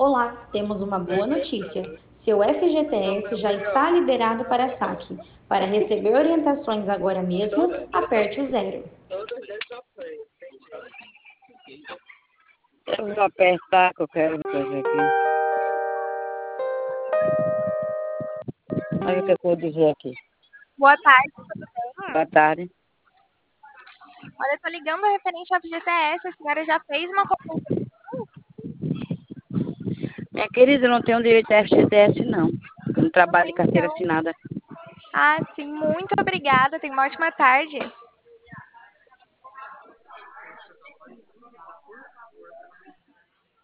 Olá, temos uma boa notícia. Seu FGTS já está liberado para saque. Para receber orientações agora mesmo, aperte o zero. Eu vou apertar que eu quero fazer aqui. Olha o que eu vou dizer aqui. Boa tarde, tudo bem? Boa tarde. Olha, eu tô ligando referente ao FGTS. A senhora já fez uma consulta? Minha querida, eu não tenho direito a FGTS, não. Eu não trabalho de carteira Então, assinada. sim, muito obrigada. Tenha uma ótima tarde.